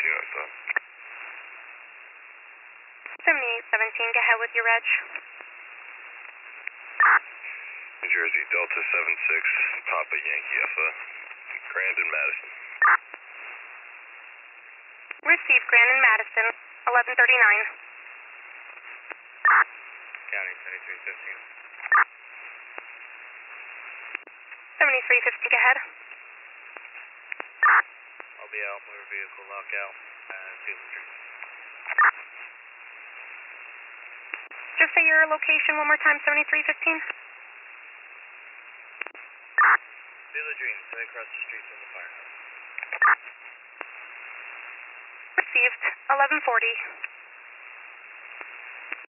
USO. 7817, go ahead with your reg. New Jersey, Delta 76, Papa Yankee Alpha, Grandin, Madison. Received, Grandin, Madison, 1139. County 7315. 7350, go ahead. LBL, motor vehicle lockout, and Field Street. Just say your location one more time, 7315. Field of Dreams, right across the street from the firehouse. Received, 1140.